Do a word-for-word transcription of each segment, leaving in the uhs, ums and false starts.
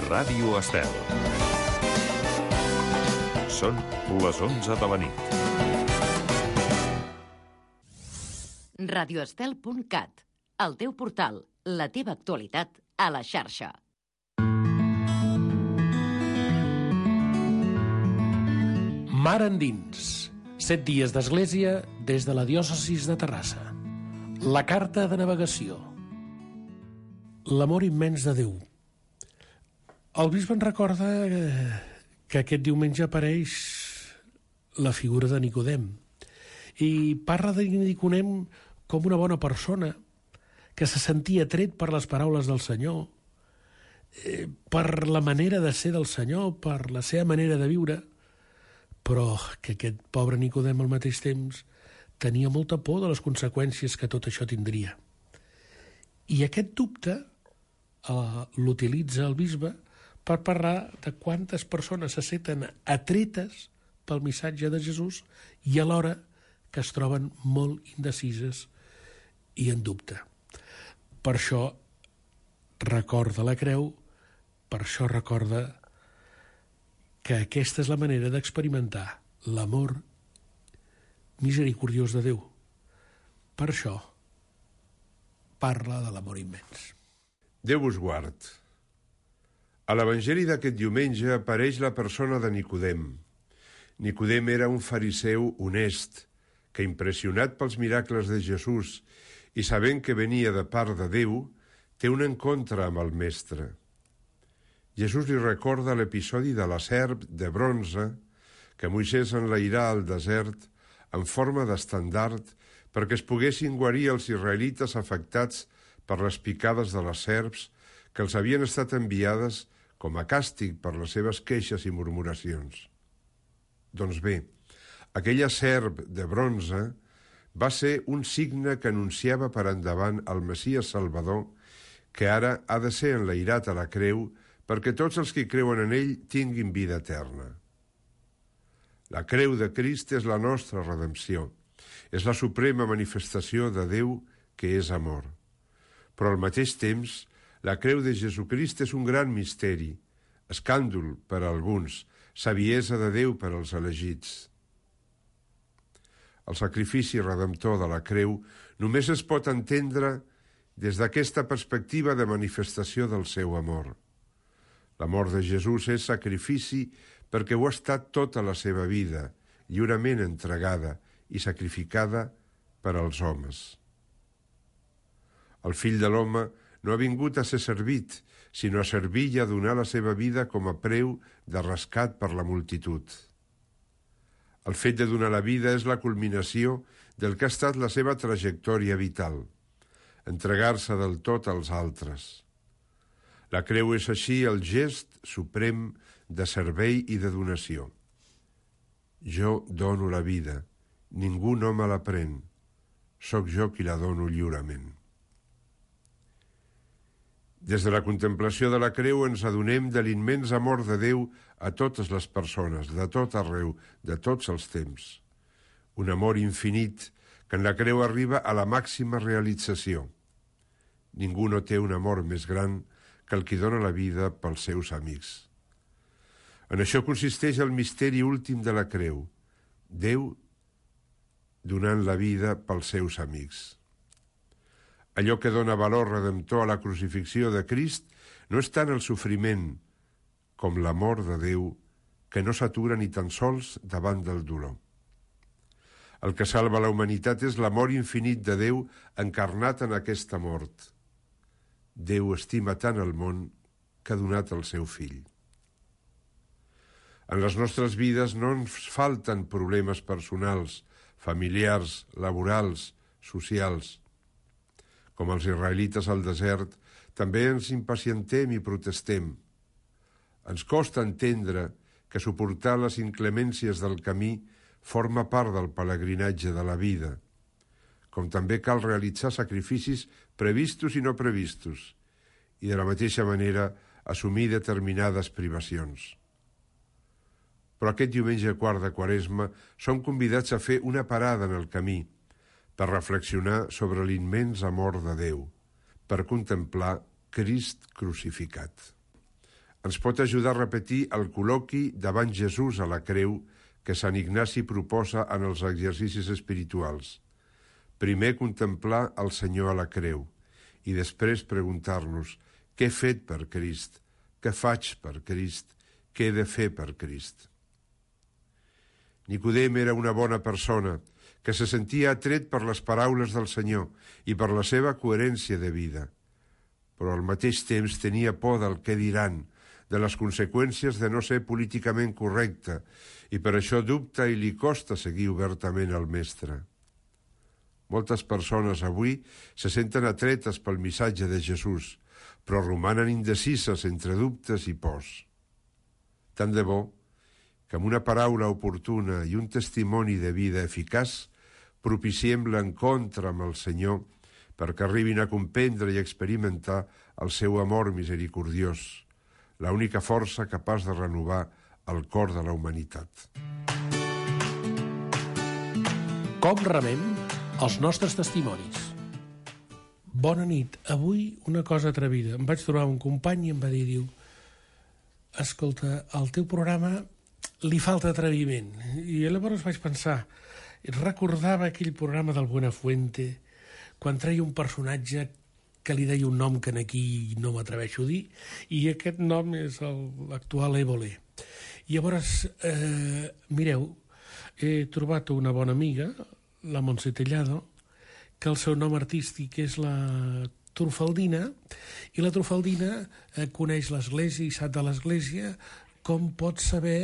Ràdio Estel. Són les onze de la nit. radio estel punt cat, el teu portal, la teva actualitat a la xarxa. Mar endins. Set dies d'església des de la diòcesis de Terrassa. La carta de navegació. L'amor immens de Déu. El bisbe en recorda que aquest diumenge apareix la figura de Nicodem i parla de Nicodem com una bona persona que se sentia atret per les paraules del Senyor, eh, per la manera de ser del Senyor, per la seva manera de viure, però que aquest pobre Nicodem al mateix temps tenia molta por de les conseqüències que tot això tindria. I aquest dubte eh, l'utilitza el bisbe per parlar de quantes persones se senten atretes pel missatge de Jesús i alhora que es troben molt indecises i en dubte. Per això recorda la creu, per això recorda que aquesta és la manera d'experimentar l'amor misericordiós de Déu. Per això parla de l'amor immens. Déu us guard. A l'Evangeli d'aquest diumenge apareix la persona de Nicodem. Nicodem era un fariseu honest, que impressionat pels miracles de Jesús i sabent que venia de part de Déu, té un encontre amb el Mestre. Jesús li recorda l'episodi de la serp de bronze que Moisès enlairà al desert en forma d'estandard perquè es poguessin guarir els israelites afectats per les picades de les serps que els havien estat enviades com a càstig per les seves queixes i murmuracions. Doncs bé, aquella serp de bronze va ser un signe que anunciava per endavant el Messies Salvador, que ara ha de ser enlairat a la creu perquè tots els que creuen en ell tinguin vida eterna. La creu de Crist és la nostra redempció. És la suprema manifestació de Déu que és amor. Però al mateix temps, la creu de Jesucrist és un gran misteri, escàndol per a alguns, saviesa de Déu per als elegits. El sacrifici redemptor de la creu només es pot entendre des d'aquesta perspectiva de manifestació del seu amor. L'amor de Jesús és sacrifici perquè ho ha estat tota la seva vida, lliurement entregada i sacrificada per als homes. El fill de l'home no ha vingut a ser servit, sinó a servir i a donar la seva vida com a preu de rescat per la multitud. El fet de donar la vida és la culminació del que ha estat la seva trajectòria vital, entregar-se del tot als altres. La creu és així el gest suprem de servei i de donació. Jo dono la vida, ningú no me la pren, sóc jo qui la dono lliurement. Des de la contemplació de la creu ens adonem de l'immens amor de Déu a totes les persones, de tot arreu, de tots els temps. Un amor infinit que en la creu arriba a la màxima realització. Ningú no té un amor més gran que el qui dona la vida pels seus amics. En això consisteix el misteri últim de la creu, Déu donant la vida pels seus amics. Allò que dona valor redemptor a la crucifixió de Crist no és tant el sofriment com l'amor de Déu que no s'atura ni tan sols davant del dolor. El que salva la humanitat és l'amor infinit de Déu encarnat en aquesta mort. Déu estima tant el món que ha donat el seu fill. En les nostres vides no ens falten problemes personals, familiars, laborals, socials. Com els israelites al desert, també ens impacientem i protestem. Ens costa entendre que suportar les inclemències del camí forma part del pelegrinatge de la vida, com també cal realitzar sacrificis previstos i no previstos, i de la mateixa manera assumir determinades privacions. Però aquest diumenge quart de Quaresma som convidats a fer una parada en el camí, per reflexionar sobre l'immens amor de Déu, per contemplar Crist crucificat. ens pot ajudar a repetir el col·loqui davant Jesús a la creu que Sant Ignasi proposa en els exercicis espirituals. Primer contemplar el Senyor a la creu i després preguntar-nos què he fet per Crist, què faig per Crist, què he de fer per Crist. Nicodem era una bona persona que se sentia atret per les paraules del Senyor i per la seva coherència de vida, però al mateix temps tenia por del què diran, de les conseqüències de no ser políticament correcte, i per això dubta i li costa seguir obertament el mestre. Moltes persones avui se senten atretes pel missatge de Jesús, però romanen indecises entre dubtes i pors. Tant de bo que amb una paraula oportuna i un testimoni de vida eficaç propiciem l'encontre amb el Senyor perquè arribin a comprendre i experimentar el seu amor misericordiós, l'única força capaç de renovar el cor de la humanitat. Com rebem els nostres testimonis? Bona nit. Avui una cosa atrevida. Em vaig trobar un company i em va dir, diu, escolta, al teu programa li falta atreviment. I llavors vaig pensar, recordava aquell programa del Buenafuente, quan treia un personatge que li deia un nom que aquí no m'atreveixo a dir, i aquest nom és l'actual Évole. I llavors, eh, mireu, he trobat una bona amiga, la Montse Tellado, que el seu nom artístic és la Trufaldina, i la Trufaldina eh, coneix l'Església i sap de l'Església com pot saber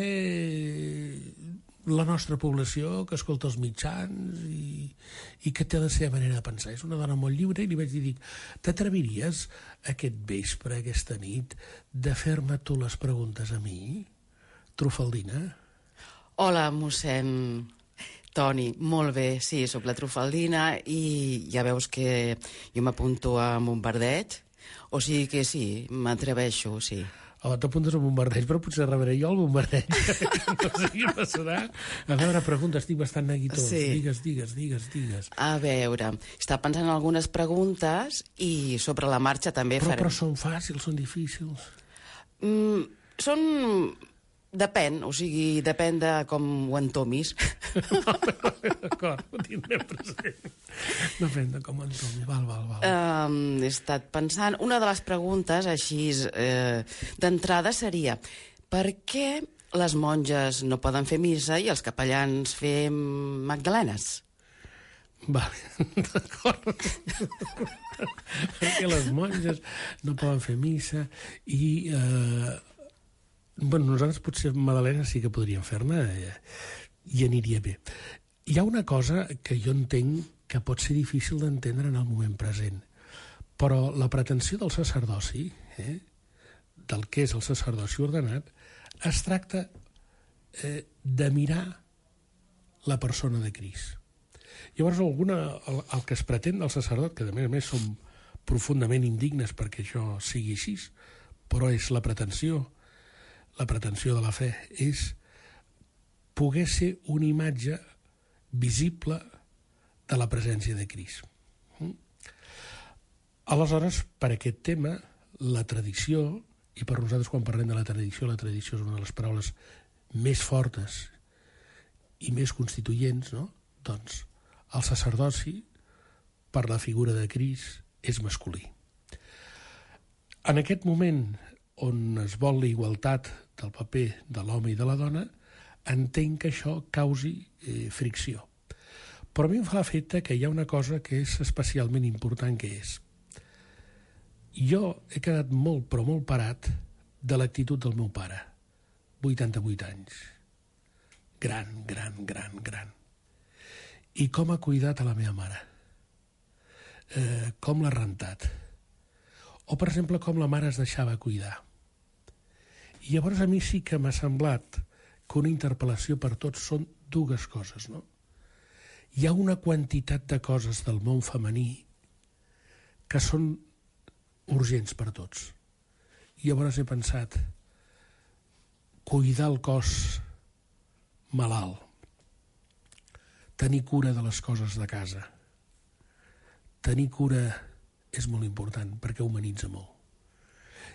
la nostra població, que escolta els mitjans i, i que té la seva manera de pensar. És una dona molt lliure i li vaig dir, dic, t'atreviries aquest vespre, aquesta nit, de fer-me tu les preguntes a mi, Trufaldina? Hola, mossèn Toni. Molt bé, sí, sóc la Trufaldina i ja veus que jo m'apunto a un bombardeig, o sigui que sí, m'atreveixo, sí. Oh, t'apuntes a un bombardeig, però potser rebré jo el bombardeig. No sé què passarà. A veure, pregunta, estic bastant neguitós. Sí. Digues, digues, digues, digues. A veure, està pensant en algunes preguntes i sobre la marxa també però, farem... Però són fàcils, són difícils. Mm, són... Depèn, o sigui, depèn de com ho entomis. D'acord, ho tindré present. Depèn de com ho entomis, val, val, val. Um, he estat pensant... Una de les preguntes, així, eh, d'entrada seria per què les monges no poden fer missa i els capellans fer magdalenes? Vale, d'acord. Perquè les monges no poden fer missa i... Eh, bueno, nosaltres potser magdalenes sí que podríem fer-ne eh, i aniria bé. Hi ha una cosa que jo entenc que pot ser difícil d'entendre en el moment present, però la pretensió del sacerdoci, eh, del que és el sacerdoci ordenat, es tracta eh, de mirar la persona de Crist. Llavors, alguna, el, el que es pretén del sacerdot, que a més a més som profundament indignes perquè això sigui així, però és la pretensió, la pretensió de la fe, és poder ser una imatge visible de la presència de Crist. Aleshores, per aquest tema, la tradició, i per nosaltres quan parlem de la tradició, la tradició és una de les paraules més fortes i més constituents, no? Doncs el sacerdoci, per la figura de Crist, és masculí. En aquest moment on es vol la igualtat del paper de l'home i de la dona, entenc que això causi eh, fricció. Però a mi em fa l'efecte que hi ha una cosa que és especialment important, que és jo he quedat molt, però molt parat de l'actitud del meu pare, vuitanta-vuit anys. Gran, gran, gran, gran. I com ha cuidat a la meva mare. Eh, com l'ha rentat. O, per exemple, com la mare es deixava cuidar. I llavors a mi sí que m'ha semblat que una interpel·lació per tots són dues coses, no? Hi ha una quantitat de coses del món femení que són urgents per tots. I llavors he pensat, cuidar el cos malalt, tenir cura de les coses de casa, tenir cura és molt important perquè humanitza molt.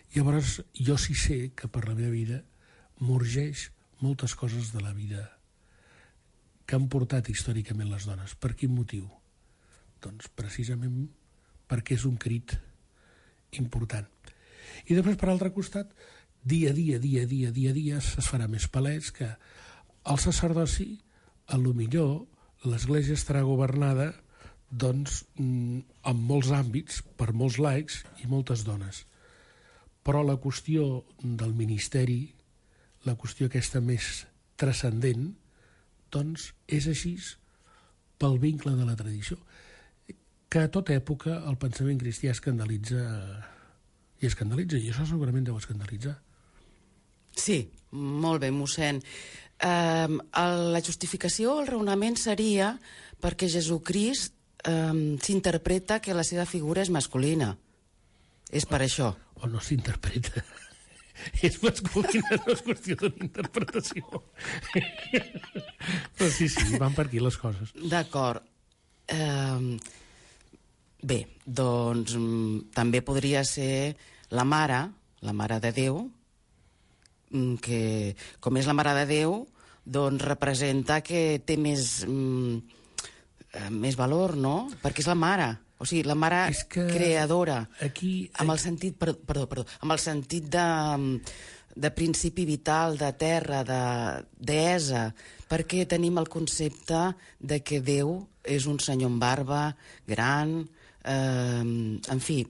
Llavors, jo sí sé que per la meva vida morgeix moltes coses de la vida que han portat històricament les dones. Per quin motiu? Doncs precisament perquè és un crit important. I després, per altre costat, dia a dia, dia a dia, dia a dia, es farà més palès que el sacerdoci, a lo millor, l'Església estarà governada doncs, en molts àmbits, per molts laics i moltes dones. Però la qüestió del ministeri, la qüestió aquesta més transcendent, doncs és així pel vincle de la tradició, que a tota època el pensament cristià escandalitza i escandalitza, i això segurament deu escandalitzar. Sí, molt bé, mossèn. Eh, la justificació, el raonament seria perquè Jesucrist eh, s'interpreta que la seva figura és masculina. És per això. O no s'interpreta. És masculina, no és qüestió d'una interpretació. Però sí, sí, van per aquí les coses. D'acord. Eh, bé, doncs també podria ser la mare, la mare de Déu, que com és la mare de Déu, doncs representa que té més, mm, més valor, no? Perquè és la mare. O sigui, la mare creadora, aquí, amb el sentit, perdó, perdó, perdó, amb el sentit de, de principi vital, de terra, de deessa, perquè tenim el concepte de que Déu és un senyor amb barba, gran, eh, en fi,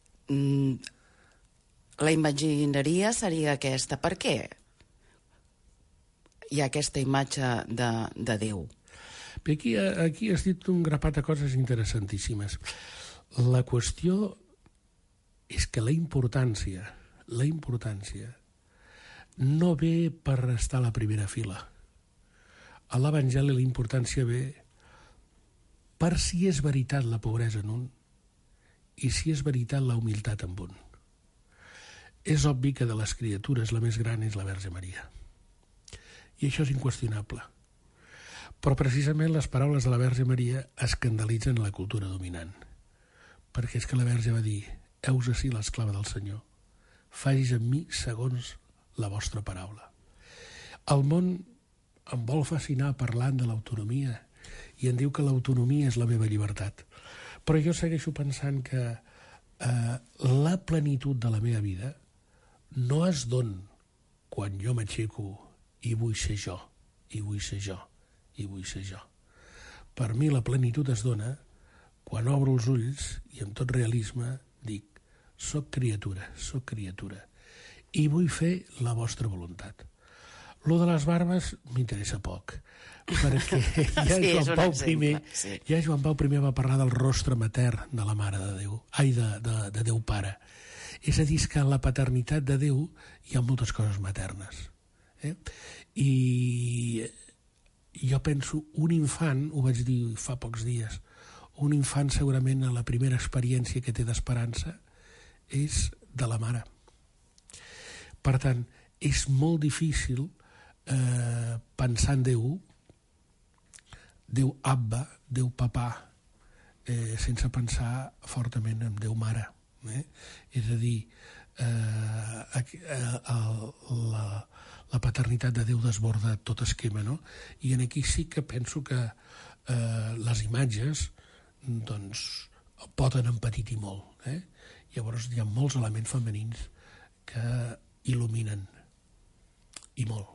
la imagineria seria aquesta. Per què hi ha aquesta imatge de, de Déu? Aquí, aquí has dit un grapat de coses interessantíssimes. La qüestió és que la importància, la importància no ve per estar a la primera fila. A l'Evangeli la importància ve per si és veritat la pobresa en un i si és veritat la humilitat en un. És obvi que de les criatures la més gran és la Verge Maria. I això és inqüestionable. Però precisament les paraules de la Verge Maria escandalitzen la cultura dominant. Perquè és que la Verge va dir: heus ací l'esclava del Senyor, facis amb mi segons la vostra paraula. El món em vol fascinar parlant de l'autonomia i em diu que l'autonomia és la meva llibertat. Però jo segueixo pensant que eh, la plenitud de la meva vida no es don quan jo m'aixeco i vull ser jo, i vull ser jo, i vull ser jo. Per mi la plenitud es dona quan obro els ulls i amb tot realisme dic: soc criatura, soc criatura, i vull fer la vostra voluntat. Lo de les barbes m'interessa poc, perquè ja sí, Joan Pau primer, sí. ja Joan Pau primer va parlar del rostre matern de la Mare de Déu, ai, de, de, de Déu Pare. És a dir, que en la paternitat de Déu hi ha moltes coses maternes. Eh? I jo penso, un infant, ho vaig dir fa pocs dies, un infant segurament a la primera experiència que té d'esperança és de la mare. Per tant, és molt difícil eh, pensar en Déu, Déu Abba, Déu Papà, eh, sense pensar fortament en Déu Mare. Eh? És a dir, eh, eh, la, la paternitat de Déu desborda tot esquema, no? I en aquí sí que penso que eh, les imatges doncs, poden empatir-hi molt. Eh? Llavors hi ha molts elements femenins que il·luminen, i molt.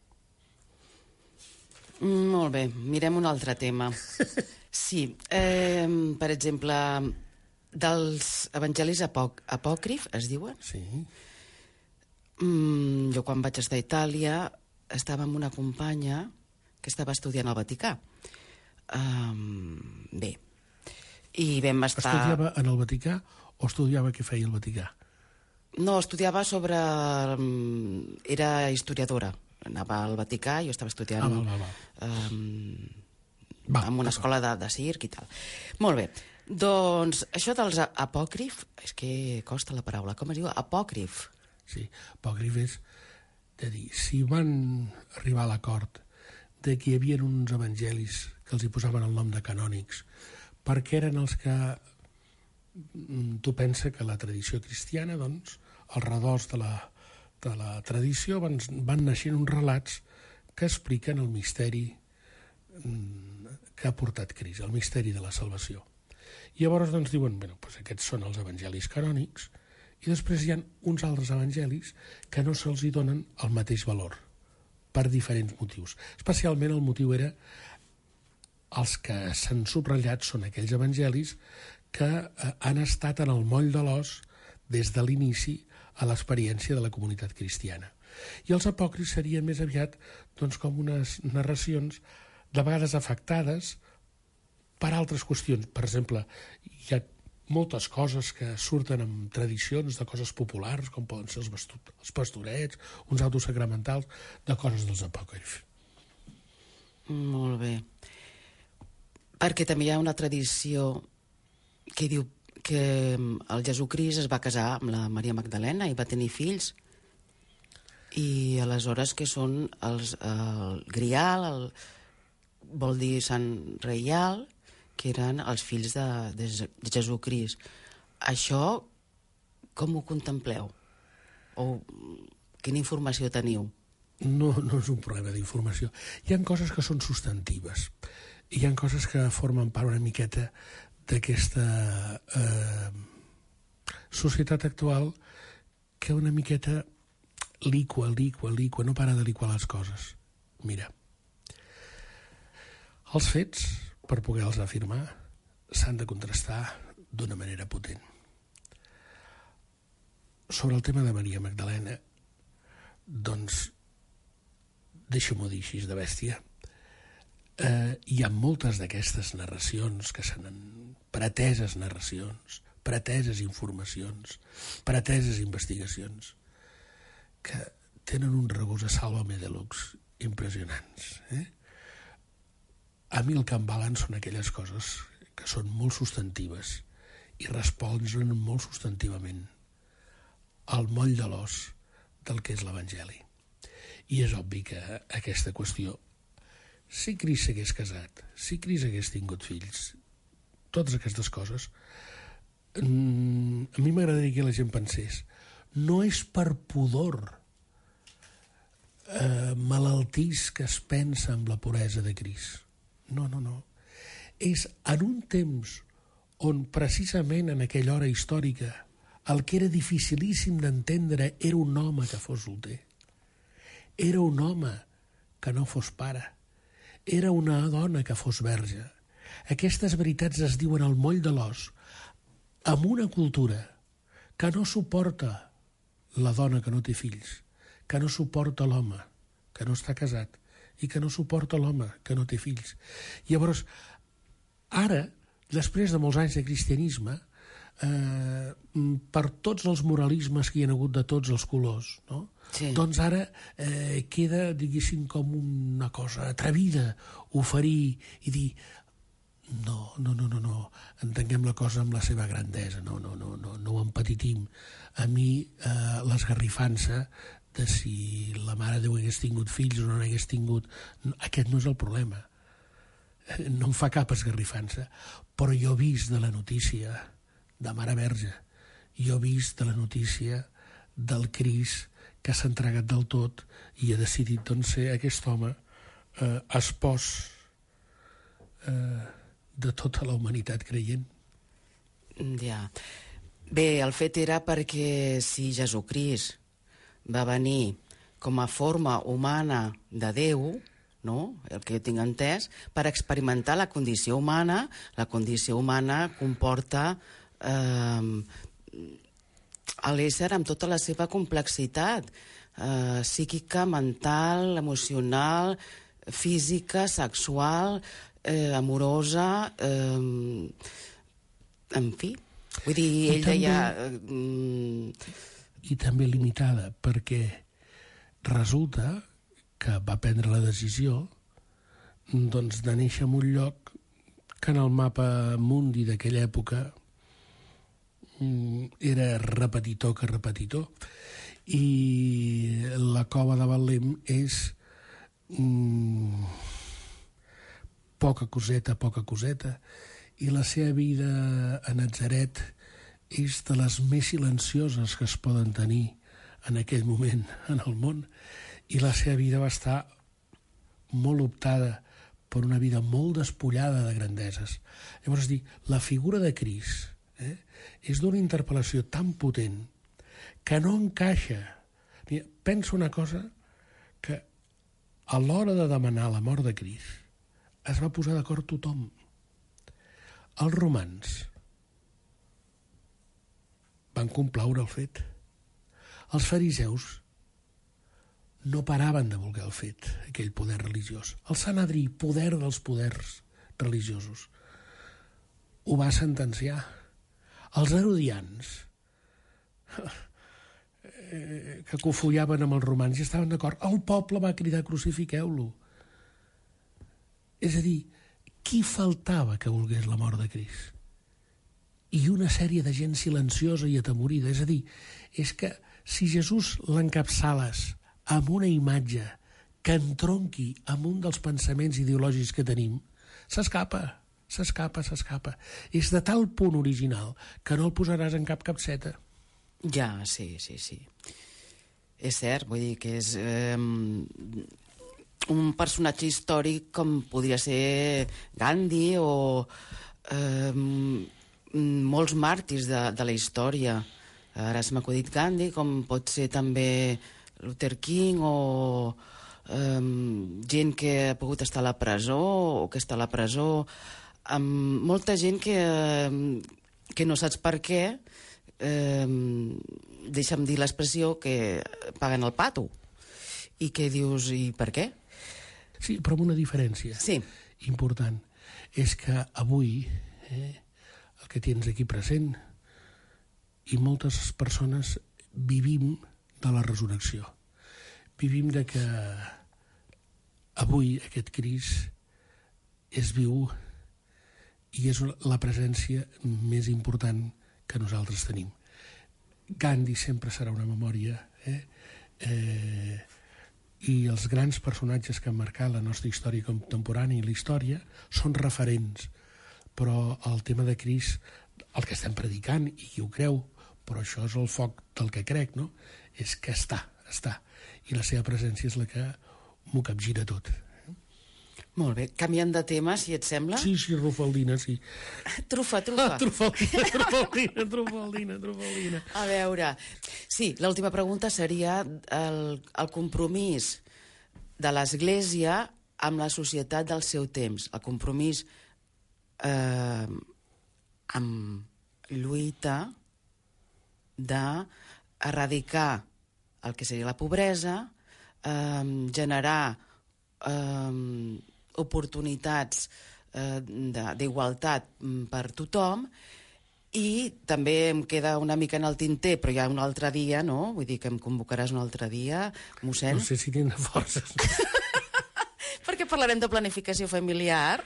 Molt bé, mirem un altre tema. Sí, eh, per exemple, dels evangelis apòc apòcrif, es diuen? Sí. Mm, jo quan vaig estar a Itàlia estava amb una companya que estava estudiant al Vaticà. Um, bé, i vam estar... Estudiava en el Vaticà o estudiava què feia el Vaticà? No, estudiava sobre... Era historiadora. Anava al Vaticà i jo estava estudiant ah, val, val, val. Um, va, en una escola de, de circ i tal. Molt bé. Doncs això dels apòcrif... És que costa la paraula. Com es diu? Apòcrif. Sí, apòcrif és de dir, si van arribar a l'acord de que hi havia uns evangelis que els hi posaven el nom de canònics, perquè eren els que tu pensa que la tradició cristiana doncs, als redors de la, de la tradició van, van naixent uns relats que expliquen el misteri que ha portat Crist, el misteri de la salvació. I llavors doncs diuen, bueno, doncs aquests són els evangelis canònics, i després hi ha uns altres evangelis que no se'ls hi donen el mateix valor, per diferents motius. Especialment el motiu era els que s'han subratllat són aquells evangelis que eh, han estat en el moll de l'os des de l'inici a l'experiència de la comunitat cristiana. I els apòcrifs serien més aviat doncs, com unes narracions de vegades afectades per altres qüestions. Per exemple, hi ha moltes coses que surten amb tradicions de coses populars, com poden ser els, els pastorets, uns autos sacramentals, de coses dels apòcrifs. Molt bé. Perquè també hi ha una tradició que diu que el Jesucrist es va casar amb la Maria Magdalena i va tenir fills, i aleshores que són els, el Grial, el, vol dir Sant Reial, que eren els fills de, de, de Jesucrist. Això com ho contempleu? O quina informació teniu? No, no és un problema d'informació. Hi ha coses que són substantives. Hi ha coses que formen part una miqueta d'aquesta eh, societat actual que una miqueta liqua, liqua, liqua, no para de liquar les coses. Mira, els fets, per poder-los afirmar, s'han de contrastar d'una manera potent. Sobre el tema de Maria Magdalena, doncs, deixa-m'ho dir així de bèstia, eh, hi ha moltes d'aquestes narracions que s'han preteses narracions, preteses informacions, preteses investigacions, que tenen un regust a Sálvame Deluxe impressionants. Eh? A mi el que em valen són aquelles coses que són molt substantives i responen molt substantivament al moll de l'os del que és l'Evangeli. I és obvi que aquesta qüestió, si Crist s'hagués casat, si Crist hagués tingut fills, totes aquestes coses, a mi m'agradaria que la gent pensés, no és per pudor eh, malaltís que es pensa amb la puresa de Crist. No, no, no. És en un temps on precisament en aquella hora històrica el que era dificilíssim d'entendre era un home que fos solter. Era un home que no fos pare. Era una dona que fos verge. Aquestes veritats es diuen al moll de l'os amb una cultura que no suporta la dona que no té fills, que no suporta l'home que no està casat i que no suporta l'home que no té fills. Llavors, ara, després de molts anys de cristianisme, eh, per tots els moralismes que hi ha hagut de tots els colors, no? Sí. Doncs ara eh, queda, diguéssim, com una cosa atrevida oferir i dir no, no, no, no, no, entenguem la cosa amb la seva grandesa, no, no, no, no, no ho empetitim. A mi eh, l'esgarrifança de si la Mare de Déu hagués tingut fills o no n'hagués tingut, aquest no és el problema. No em fa cap esgarrifança, però jo he vist de la notícia de Mare Verge, jo he vist de la notícia del Crist que s'ha entregat del tot i ha decidit doncs, ser aquest home eh, espòs eh, de tota la humanitat creient. Ja. Bé, el fet era perquè si Jesucrist va venir com a forma humana de Déu, no? El que jo tinc entès, per experimentar la condició humana. La condició humana comporta eh, l'ésser amb tota la seva complexitat, eh, psíquica, mental, emocional, física, sexual, eh, amorosa, eh, en fi. Vull dir, ell també, deia... Eh, I també limitada, perquè resulta que va prendre la decisió doncs, de néixer en un lloc que en el mapa mundi d'aquella època era repetitó que repetitó, i la cova de Betlem és mm, poca coseta, poca coseta, i la seva vida a Natzaret és de les més silencioses que es poden tenir en aquell moment en el món, i la seva vida va estar molt optada per una vida molt despullada de grandeses. Llavors, dir, la figura de Crist eh, és d'una interpel·lació tan potent que no encaixa. Mira, penso una cosa, que a l'hora de demanar la mort de Crist es va posar d'acord tothom. Els romans van complaure el fet. Els fariseus no paraven de voler el fet, aquell poder religiós. El Sanedrí, poder dels poders religiosos, ho va sentenciar. Els herodians, que cofollaven amb els romans i estaven d'acord, el poble va cridar crucifiqueu-lo. És a dir, qui faltava que volgués la mort de Crist? I una sèrie de gent silenciosa i atemorida. És a dir, és que si Jesús l'encapçales amb una imatge que entronqui amb un dels pensaments ideològics que tenim, s'escapa, s'escapa, s'escapa. És de tal punt original que no el posaràs en cap capseta. Ja, sí, sí, sí. És cert, vull dir que és eh, un personatge històric com podria ser Gandhi o eh, molts màrtirs de, de la història. Ara se m'ha acudit Gandhi, com pot ser també Luther King o eh, gent que ha pogut estar a la presó o que està a la presó, amb molta gent que, que no saps per què, eh, deixa'm dir l'expressió, que paguen el pato i que dius, i per què? Sí, però amb una diferència sí. important. És que avui eh, el que tens aquí present i moltes persones vivim de la resurrecció. Vivim de que avui aquest Crist és viu i és la presència més important que nosaltres tenim. Gandhi sempre serà una memòria, eh? Eh, i els grans personatges que han marcat la nostra història contemporània i la història són referents, però el tema de Crist, el que estem predicant, i qui ho creu, però això és el foc del que crec, no? És que està, està, i la seva presència és la que m'ho capgira tot. Molt bé, canviant de tema, si et sembla. Sí, sí, Rufaldina, sí. Trufa, trufa. Ah, trufaldina, trufaldina, trufaldina, trufaldina. A veure, sí, l'última pregunta seria el, el compromís de l'Església amb la societat del seu temps, el compromís eh, amb lluita d'erradicar el que seria la pobresa, eh, generar eh, oportunitats eh, d'igualtat per tothom, i també em queda una mica en el tinter, però ja un altre dia, no? Vull dir que em convocaràs un altre dia, mossèn. No sé si tindrà forces. Perquè parlarem de planificació familiar.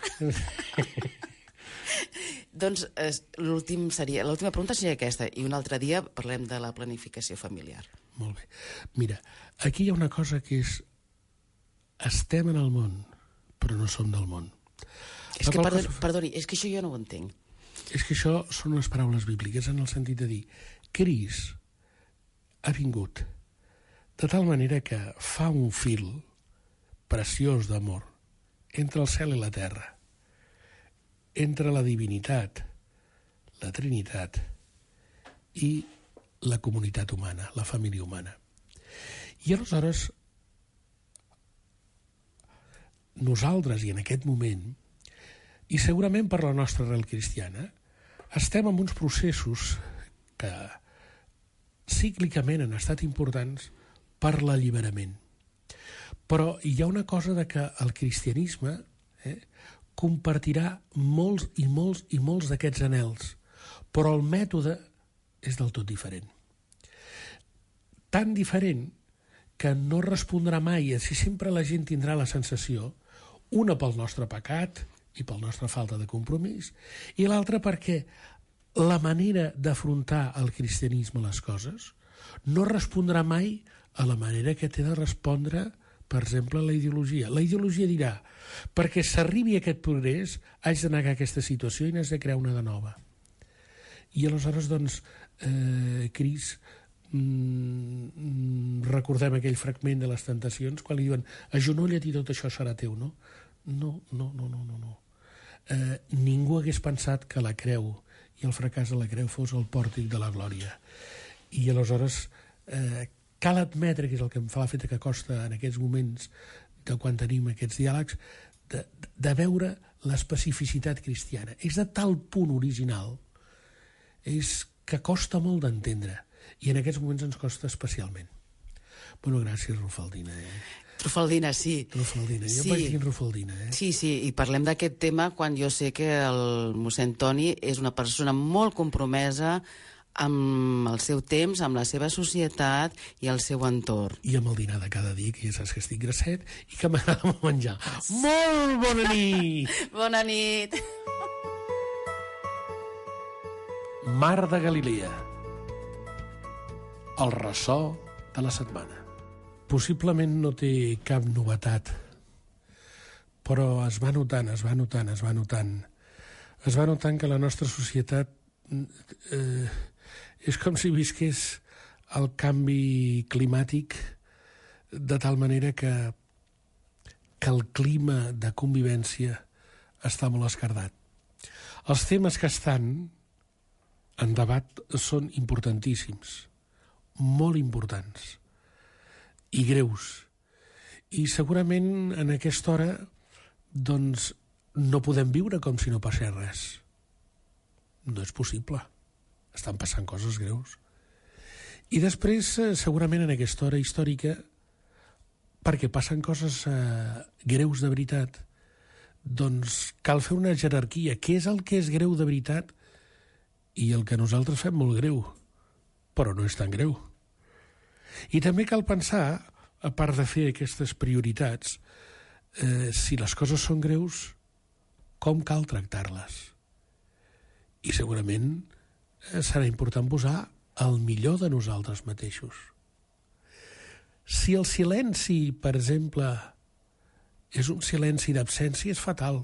Doncs l'últim seria, l'última pregunta seria aquesta, i un altre dia parlem de la planificació familiar. Molt bé. Mira, aquí hi ha una cosa que és estem en el món, però no som del món. És que, perdoni, perdoni, és que això jo no ho entenc. És que això són les paraules bíbliques, en el sentit de dir Crist ha vingut de tal manera que fa un fil preciós d'amor entre el cel i la terra, entre la divinitat, la trinitat i la comunitat humana, la família humana. I aleshores nosaltres, i en aquest moment, i segurament per la nostra arrel cristiana, estem en uns processos que cíclicament han estat importants per l'alliberament. Però hi ha una cosa de que el cristianisme eh, compartirà molts i molts i molts d'aquests anhels, però el mètode és del tot diferent. Tan diferent que no respondrà mai, si sempre la gent tindrà la sensació, una pel nostre pecat i per la nostra falta de compromís, i l'altra perquè la manera d'afrontar el cristianisme a les coses no respondrà mai a la manera que té de respondre, per exemple, la ideologia. La ideologia dirà, perquè s'arribi a aquest progrés, haig de negar aquesta situació i n'haig de crear una de nova. I aleshores, doncs, eh, Cris, mm, recordem aquell fragment de les Tentacions, quan li diuen agenolle't i tot això serà teu, no? No, no, no, no, no. no. Eh, ningú hagués pensat que la creu i el fracàs de la creu fos el pòrtic de la glòria. I aleshores eh, cal admetre, que és el que em fa l'efecte que costa en aquests moments de quan tenim aquests diàlegs, de, de veure l'especificitat cristiana. És de tal punt original, és que costa molt d'entendre, i en aquests moments ens costa especialment. Bueno, gràcies, Rufaldina. Eh? Trufaldina, sí. Trufaldina, jo sí. em vaig dir Rufaldina. Eh? Sí, sí, i parlem d'aquest tema quan jo sé que el mossèn Toni és una persona molt compromesa amb el seu temps, amb la seva societat i el seu entorn. I amb el dinar de cada dia, que ja saps que estic grasset i que m'agrada molt menjar. Molt bona nit! Bona nit! Mar de Galilea. El ressò de la setmana. Possiblement no té cap novetat, però es va notant, es va notant, es va notant. Es va notant que la nostra societat eh, és com si visqués el canvi climàtic de tal manera que, que el clima de convivència està molt escardat. Els temes que estan en debat són importantíssims, molt importants i greus. I segurament en aquesta hora doncs no podem viure com si no passés res. No és possible. Estan passant coses greus. I després, segurament en aquesta hora històrica, perquè passen coses eh, greus de veritat, doncs cal fer una jerarquia. Què és el que és greu de veritat i el que nosaltres fem molt greu, però no és tan greu. I també cal pensar, a part de fer aquestes prioritats, eh, si les coses són greus, com cal tractar-les. I segurament eh, serà important posar el millor de nosaltres mateixos. Si el silenci, per exemple, és un silenci d'absència, és fatal.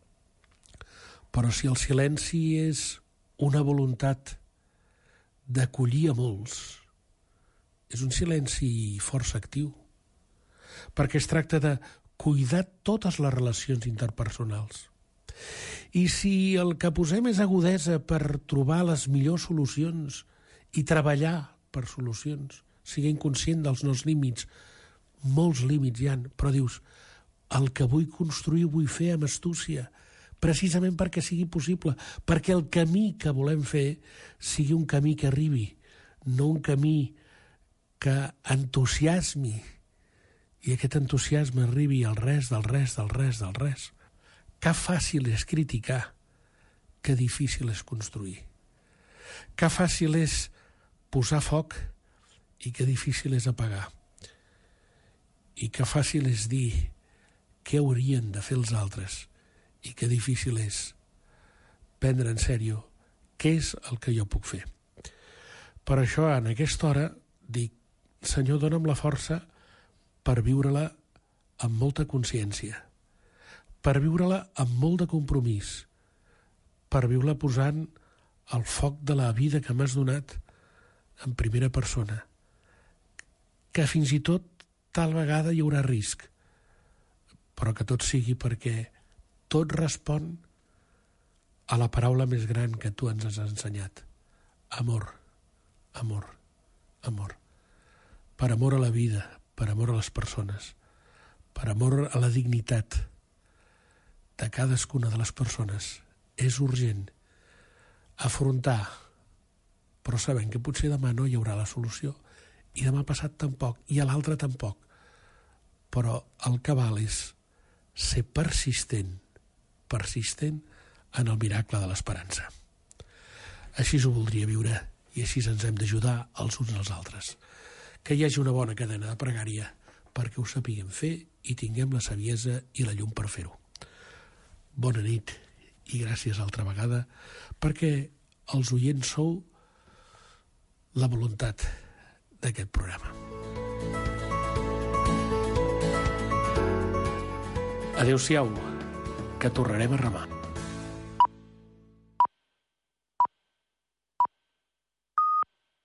Però si el silenci és una voluntat d'acollir a molts, és un silenci força actiu, perquè es tracta de cuidar totes les relacions interpersonals. I si el que posem és agudesa per trobar les millors solucions i treballar per solucions, siguent conscient dels nostres límits, molts límits hi ha, però dius, el que vull construir ho vull fer amb astúcia, precisament perquè sigui possible, perquè el camí que volem fer sigui un camí que arribi, no un camí que entusiasmi, i aquest entusiasme arribi al res, del res, del res, del res. Que fàcil és criticar, que difícil és construir. Que fàcil és posar foc i que difícil és apagar. I que fàcil és dir què haurien de fer els altres i que difícil és prendre en sèrio què és el que jo puc fer. Per això, en aquesta hora, dic, Senyor, dona'm la força per viure-la amb molta consciència, per viure-la amb molt de compromís, per viure-la posant el foc de la vida que m'has donat en primera persona, que fins i tot tal vegada hi haurà risc, però que tot sigui perquè tot respon a la paraula més gran que tu ens has ensenyat. Amor, amor, amor. Per amor a la vida, per amor a les persones, per amor a la dignitat de cadascuna de les persones. És urgent afrontar, però sabent que potser demà no hi haurà la solució, i demà passat tampoc, i a l'altre tampoc. Però el que val és ser persistent, persistent en el miracle de l'esperança. Així ho voldria viure, i així ens hem d'ajudar els uns als altres. Que hi hagi una bona cadena de pregària perquè ho sapiguem fer i tinguem la saviesa i la llum per fer-ho. Bona nit i gràcies altra vegada perquè els oients sou la voluntat d'aquest programa. Adéu-siau, que tornarem a remar.